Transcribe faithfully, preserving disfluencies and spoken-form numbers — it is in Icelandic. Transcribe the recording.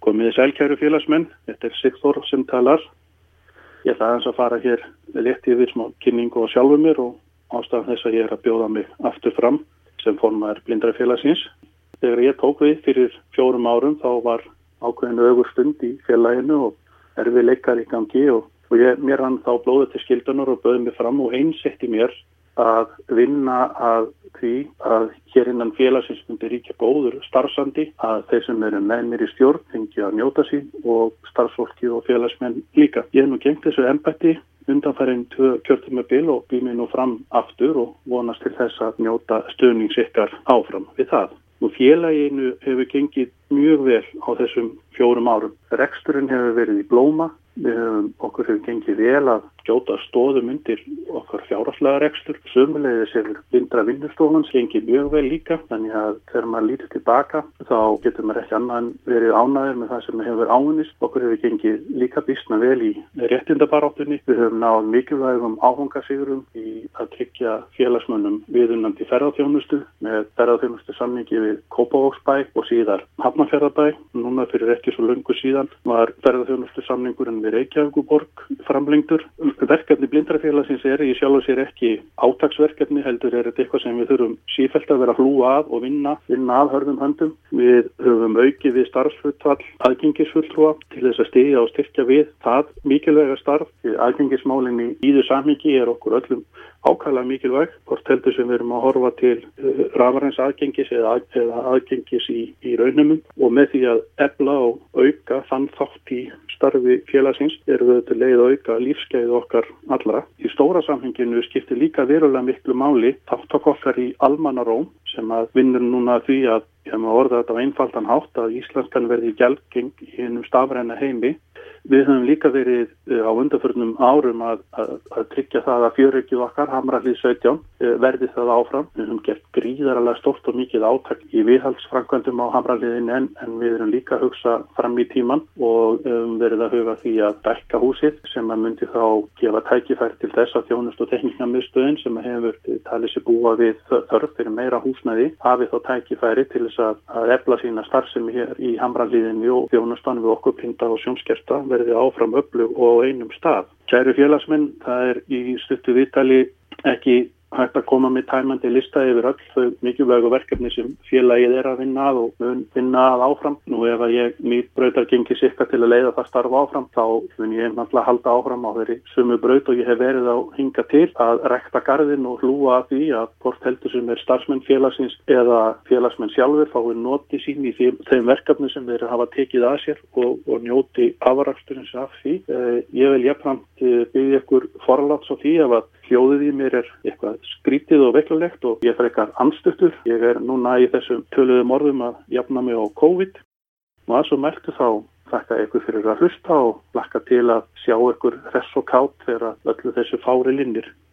Komiði sæl kæru félagsmenn, þetta er Sigþór sem talar. Ég ætla aðeins að fara hér létt yfir smá kynningu á sjálfum mér og ástæðan þess að ég er að bjóða mig aftur fram sem formaður Blindrafélagsins. Þegar ég tók við fyrir fjórum árum þá var ákveðin ögurstund í félaginu og erfiðleikar í gangi og, og ég, mér rann þá blóðið til skyldunar og bauð mig fram og einsetti mér að vinna að því að hér innan félagsins myndi ríkja góður starfsandi, að þeir sem eru með mér í stjórn fengi að njóta sín og starfsfólki og félagsmenn líka. Ég hef nú gengt þessu embætti undanfarin tvö kjörtímabil og býð mig nú fram aftur og vonast til þess að njóta stuðnings ykkar áfram við það. Nú félaginu hefur gengið mjög vel á þessum fjórum árum. Reksturinn hefur verið í blóma. Við höfum, okkur hefur gengið vel að skjóta stoðum undir okkar fjárhagslega rekstur. Sömuleiðis hefur Blindra vinnustofan gengið mjög vel líka, þannig að þegar maður lítur tilbaka þá getur maður ekki annað en verið ánægður með það sem hefur áunnist. Okkur hefur gengið líka býsna vel í réttindabaráttunni. Við höfum náð mikilvægum áfangasigurum í að tryggja félagsmönnum viðunandi ferðaþjónustu með ferðaþjónustu samningi við Kópavogsbæ og síðar Hafnarfjarðarbæ. Núna fyrir ekki svo löngu síðan var ferðaþjónustu samningurinn við Reykjavíkurborg framlengdur. Verkefni Blindrafélagsins er í sjálfu sér ekki átaksverkefni, heldur er þetta eitthvað sem við þurfum sífellt að vera að hlúa að og vinna, vinna að hörðum höndum. Við höfum aukið við starfshlutfall aðgengisfulltrúa til þess að styðja og styrkja við það mikilvæga starf. Aðgengismálin í víðu samhengi er okkur öllum ákaflega mikilvæg, hvort heldur sem við erum að horfa til uh, rafræns aðgengis eða, að, eða aðgengis í, í raunumum og með því að efla og auka þann þátt í starfi félagsins erum við til leið að auka lífsgæði okkar allra. Í stóra samhenginu skiptir líka verulega miklu máli þáttak okkar í almannaróm sem að vinnur núna því að ég hef maður orðað þetta á einfaldan hátt að íslenskan verði gjaldgeng í hennum stafræna heimi. Við höfum líka verið á undanförnum árum að, að, að tryggja það að fjörökið okkar, Hamrahlíð sautján, verði það áfram. Við höfum gert gríðarlega stórt og mikið átak í viðhaldsframkvæmdum á Hamrahlíðinni en, en við erum líka að hugsa fram í tíman og um, verið að huga því að dækka húsið sem að myndi þá gefa tækifæri til þess að þjónustu og tekníknamiðstöðin sem hefur talið sér búa við þörf fyrir meira húsnæði hafi þá tækifæri til þess að, að efla sína starfsemi hér í Hamrahlíðinni og þjónustan við okkur blinda og sjónskerta verði áfram öflug og á einum stað. Kæru félagsmenn, það er í stuttu viðtali ekki hægt að koma með tæmandi lista yfir öll þau mikilvægu verkefni sem félagið er að vinna að og mun vinna að áfram. Nú ef að ég mýt brautargengis ykkar til að leiða það starf áfram, þá mun ég náttúrulega halda áfram á þeirri sömu braut og ég hef verið á hinga til að rækta garðinn og hlúa að því að hvort heldur sem er starfsmenn félagsins eða félagsmenn sjálfur fái noti sín í þeim, þeim verkefni sem þeir hafa tekið að sér og, og njóti afraksturins af því. Eh, ég vil jafnframt biðja ykkur forláts á því ef að hljóðið í mér er eitthvað skrítið og veiklalegt og ég er frekar andstuttur. Ég er núna í þessum töluðum orðum að jafna mig á COVID og að svo mæltu þá þakka ykkur fyrir að hlusta og hlakka til að sjá ykkur hress og kát þegar öllu þessu fári linnir.